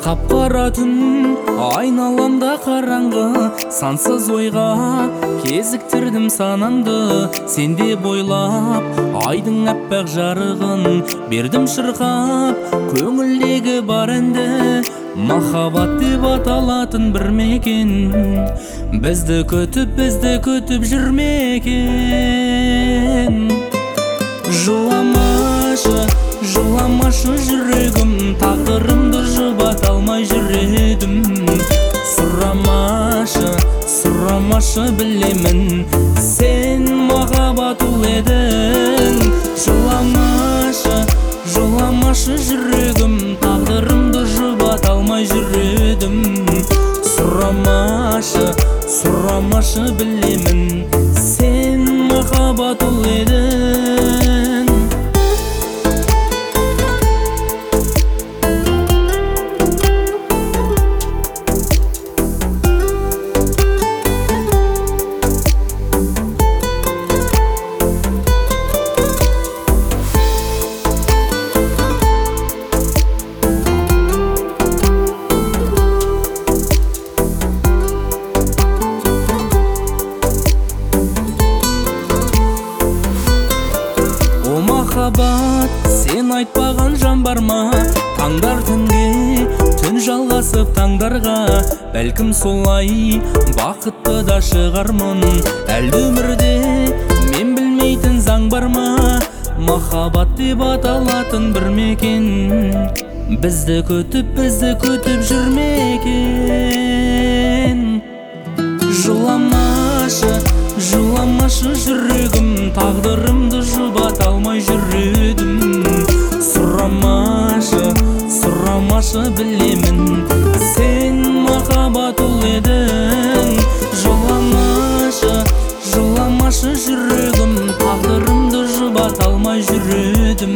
Қап-қара түн айналамда қараңғы, сансыз ойға кезіктірдім санаңды. Сенде бойлап айдың аппақ жарығын бердім шырқап, көңілдегі бар әнді махаббат деп аталатын бір мекен. Бізді күтіп жүрмекен. Жыламашы жүрегім, тағдырымды жұбата алмай жүр едім. Сұрамашы білемін, сен махаббат ұл едің. Жыламашы жүрегім, тағдырымды жұбата алмай жүр едім. Сұрамашы білемін, сен махаббат ұл едің. Махаббат, сен айтпаған жан бар ма? Таңдар түнге, түн жалғасып таңдарға. Бәлкім солай бақытты да шығармын. Әлде өмірде мен білмейтін заң бар ма? Махаббат деп аталатын бір мекен. Бізді күтіп жүрмекен. Жыламашы жүрегім, тағдырымды жұбата алмай жүр едім. Сұрамашы білемін, сен махаббат ұл едің. Жыламашы жүрегім, тағдырымды жұбата алмай жүр едім.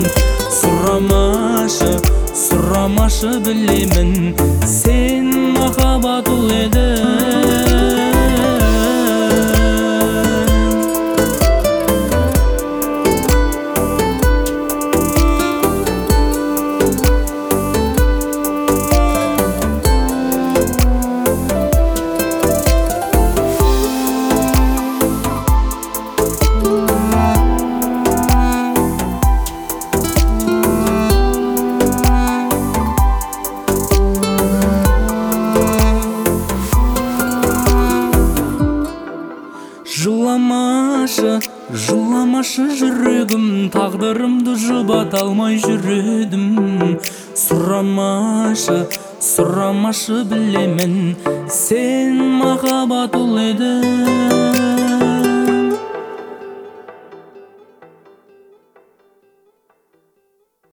Сұрамашы білемін, сен махаббат ұл едің. Жыламашы жүрегім, тағдырымды жұбата алмай жүр едім. Сұрамашы білемін, сен махаббат ұл едің.